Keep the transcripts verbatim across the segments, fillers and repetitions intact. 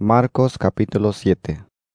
Marcos capítulo siete.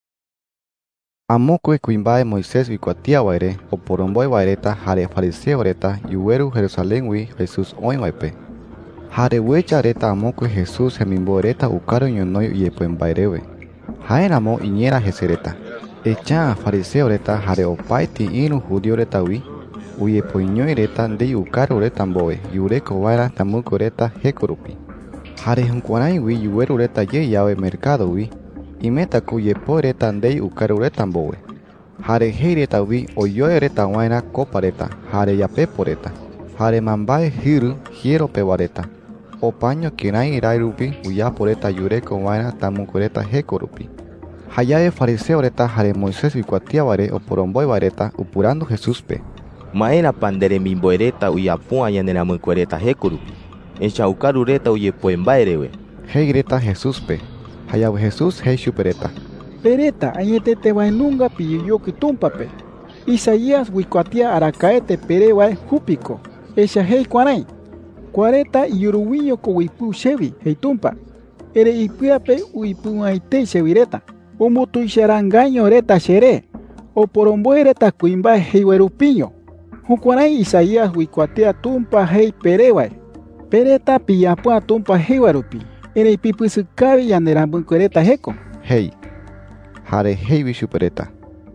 Amokue kuimbae Moisés vikuatia waire, oporomboe waireta hare fariseo reta yueru Jerusalén wi Jesús oinwaipe. Hare wecha reta amokue Jesús hemimbo reta ukaro ñonoi uyepuembairewe. Haenamo iñera jesereta. Echa fariseo reta hare opaiti inu judío reta wi, uyepoiñoi reta ndei ukaro reta mboe, yureko waira tamuko reta hekorupi. Hare hunkuanai wi yueru reta ye yawe mercado wi, imeta kuyepo reta ndei ukaru reta mbowe. Hare hei reta wi oyoe reta waina kopa reta, hare yapepo reta. Hare mambae hiru hiero pewa reta. Opaño kinai irai rupi uyapo reta yureko waina tamuko reta heko rupi. Hayae fariseo reta hare Moisés vikuatia ware oporomboe wareta upurando Jesús pe. Maera pandere mimboereta uyapua yaneramukuereta heko rupi. Echa ukaru reta uyepuembairewe. Hei reta Jesús pe. Hayawe Jesús hei shupereta. Pereta añetete wainunga piyoyoki tumpape. Isaías wikuatia arakaete perewae jupiko. Esha hei kuanai. Cuareta yuruwiño ko wipu shevi hei tumpa. Ere ipuape uipu aite shevireta. Umutu isharangaño reta shere. O poromboe reta kuimba hei werupiño. Hukuanai Isaías wikuatia tumpa hei perewae. Pereta piyapua tumpa hei warupi. Ere pipusukavi yanerambukureta heko. Hei. Hare hei vishupereta.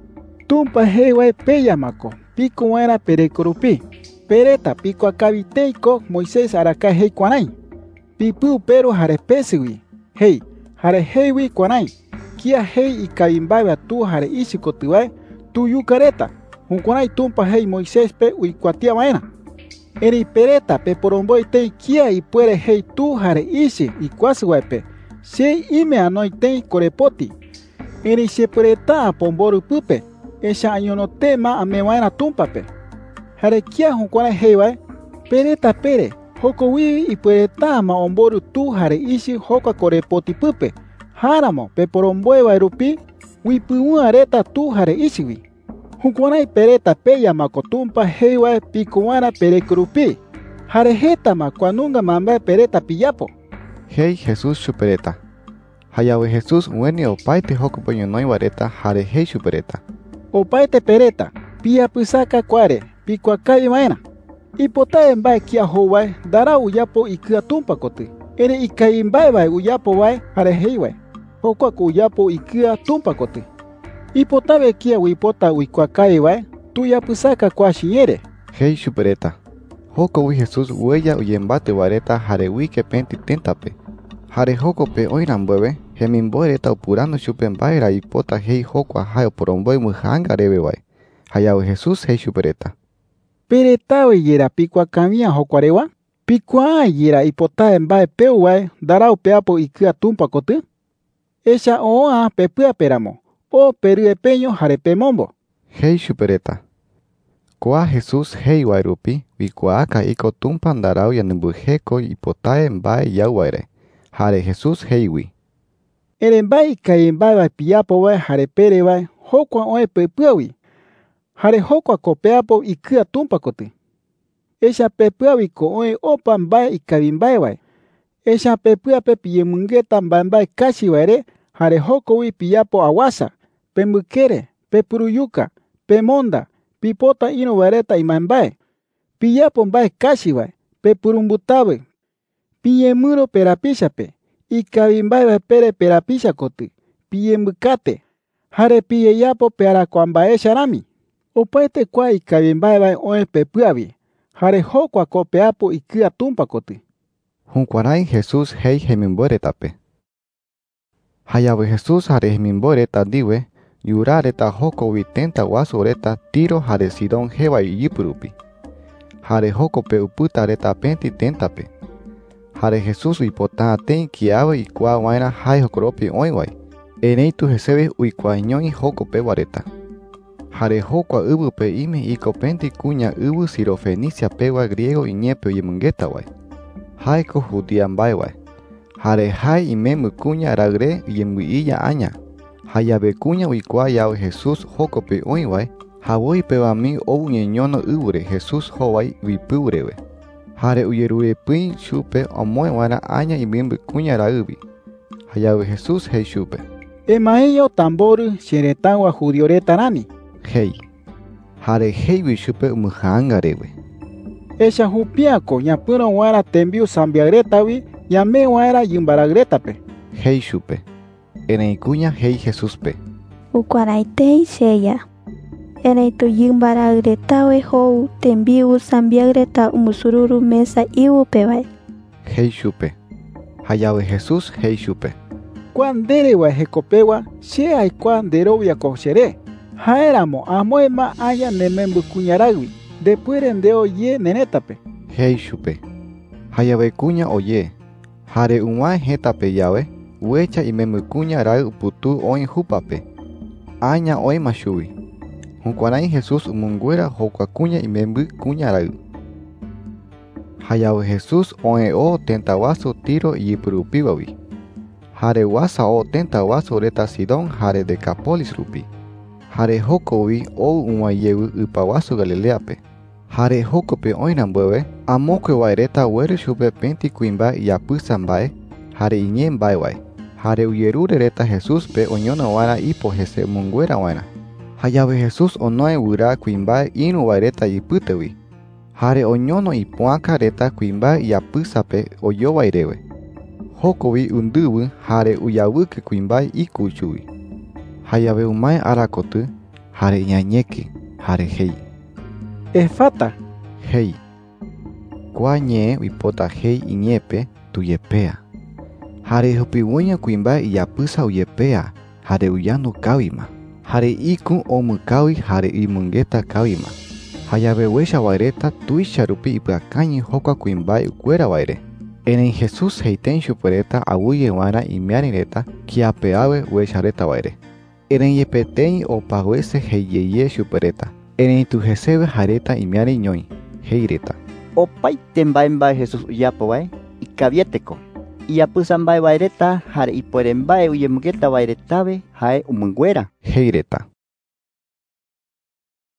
Tumpa hei wae peyamako. Pico waera perekorupi. Pereta pico akaviteiko Moisés araka hei kuanai. Pipu pero hare pesiwi. Hei. Hare heiwi kuanai. Kia hei ikavimbawa tu hare ishikotuwae. Tu yukareta. Hunkuanai tumpa hei Moisés pe uikuatia waena. Eri pereta pe poromboy tei kia ipuere hei tu hare ishi ikuasuaipe. Se ime anoi tei korepoti. Eri se pereta pomboru pupe. Esha añonote ma amewaena tumpape. Hare kia hunkuana heiwae. Pereta pere. Hoko wiwi ipuereta ma omboru tu hare ishi hoka korepoti pupe. Haramo pe poromboy wairupi. Wipu areta tu hare ishiwi. Hukuanai pereta peya makotumpa heiwae pikuana perekurupi. Hare heta makuanunga mambae pereta piyapo. Hei Jesús shupereta. Hayawe Jesús weni opaite hokupo ñonoi wareta hare hei shupereta. Opaite pereta piyapusaka kuare pikuakavi maena. Ipotae mbae kia howae dara uyapo ikia tumpa kotu. Ere ikai mbae wae uyapo wae hare heiwae. Hokuaku uyapo ikia tumpa kotu. Ipotabe kia wipota wikuakai wae, tuya pusaka kwa shinyere. Hei shupereta. Hoko wi Jesús huella uyembate wareta hare wike penti tentape. Hare hoko pe oirambueve, hemimboe reta upurando shupembaera ipota hei hoko ahae oporomboe mujanga rebe wae. Hayawe Jesús hei shupereta. Peretawe yera pikua kamia hokuarewa? Pikua yera ipota embae peu wae, darau peapo ikia tumpa kotu? Esha oa pepua peramo. O perue peño jarepe mombo. Hei shupereta. Koa Jesús hei wairupi, wikuaka iko tumpan darau yanembujeko ipotae mbae yauaire. Hare Jesús hei wi. Ere mbae kai mbae wa piyapo wae jarepere wae, hokwa oe pepuawi. Hare hokwa ko peapo ikia tumpa kotu. Esha pepuawi ko oe opa mbae ikavi mbae wae. Esha pepuape piye mungeta mbae mbae kashi waere, hare hoko wi piyapo awasa. Pemukere, pepuruyuka, pemonda, pipota ino wareta imambae. Piyapo mbae kashiwae, pepurumbutawe. Piyemuro perapishape, ikavimbae pere perapisha kotu. Piyemukate, hare piyeyapo pearakwambae sharami. Opaete kwa ikavimbae oe pepuavi, hare hokwa ko peapo ikia tumpa kotu. Hunkuanai Jesús hei hemimboretape. Hayawe Jesús hare hemimboreta diwe, yura reta hoko witenta waso reta Tiro hare Sidón hewa yipurupi. Hare hoko pe uputa reta penti tentape. Hare Jesús wipota ten kiawe ikua waina hai hokoropi oinwai. Eneitu jesebe uikua ñoi hoko pe wareta. Hare hokwa ubu pe ime iko penti kuña ubu Sirofenicia pewa griego iñepe uyemungeta wai. Haiko judía mbae wai. Hare hai imemu kuña ragre yemuiya aña. Hayabe kuña wikua yawe Jesús hoko pe oinwai, hawoi pewami ou ñeñono ubure Jesús howai wipurewe. Hare uyerure pui chupe omoe wana aña imimbu kuña raubi. Hayave Jesús hei chupe. Emaeyo tamboru xeretagua judioreta nani. Hei. Jare heiwi chupe umhangarewe. Echa jupiako ñapuro waera tembiu sambiagretawi llame waera yimbaragrétape. Hei chupe. Ereikuña hei Jesúspe. Ukuaraitei seya. Ereitu yimbaragrétawe hou tembiu sambiagreta umusururu mesa iupebai. Hei chupe. Hayave Jesús hei chupe. Cuanderewa jecopewa she ay cuanderovia coxere. Jaéramo amoema aya nemembu cuñaragui. Después rendeo ye nenetape. Hei chupe. Hayave cuña oye. Jare unwa hetape yawe. Wecha imembu cuña rag putu oin jupape. Aña oima shui. Juncuanai Jesús umunguera hokua cuña imembu cuña rag. Hayave Jesús oe o tentawaso tiro y purupibawi. Jare wasa o tentawaso reta Sidón jare Decapolis rupi. Jare hokowi o unwayewu upawaso Galileape. Jare hokope oinambueve amokwe waireta were shupe penti kuimba y apusambae jare iñen baiwai. Jare uyerure reta Jesús pe oñona wana ipo jese munguera wana. Hayave Jesús onoe wura kuimba inu waireta iputewi. Jare oñono ipuaka reta kuimba y apusape oyo wairewe. Hokowi unduwu jare uyawuke kuimba ikuchui. Hayave umae arakotu jare ñañeke jare hei. Efata. Hei. Kwa ñe wipota hei iñepe tuyepea. Jare hopiwoña kuimba y apusa uyepea jare uyanu kawima. Jare iku omu kawi jare imungeta kawima. Hayave wesha waireta tuisha rupi ipakañi hokwa kuimba ukuera waire. En Jesús heiten chupereta abuye wana y miarireta kiapeawe weshareta waire. En yepetei o pagwese heyeye chupereta. En tu jesebe jareta y miari ñoi heireta. O paiten baemba Jesús uyapowae y kavieteko. Y apusan bae waireta jare y pueren bae uyemugeta wairetabe jae umunguera. Heireta.